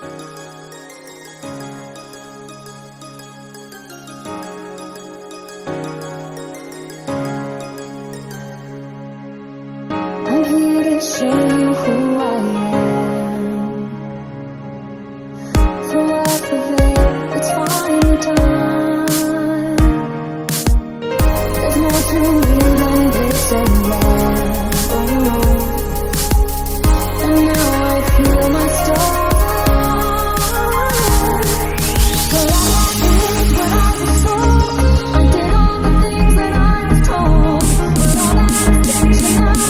I'm here to show you who I am. Throw out the veil, it's finally time. There's more to me than this and that. And now I feel my stars. But I did what I was told. I did all the things that I was told. But all that attention I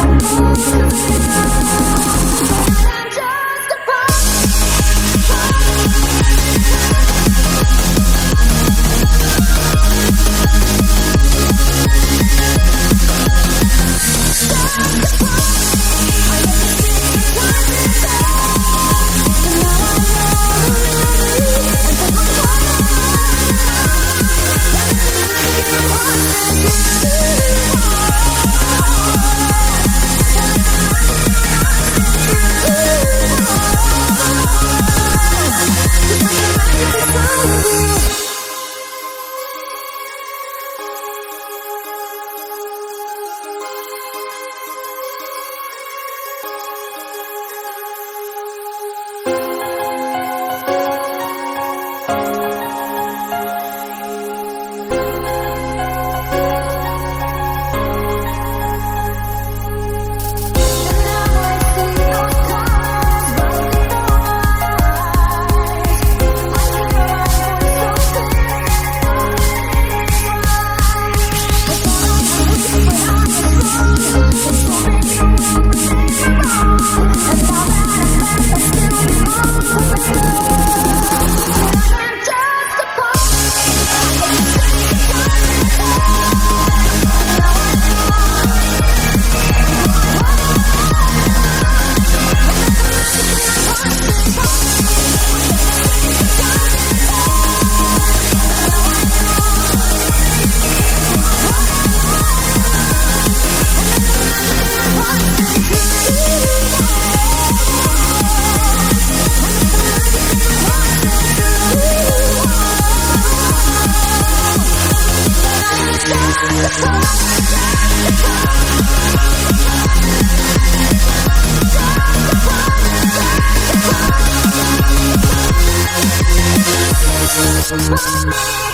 For me.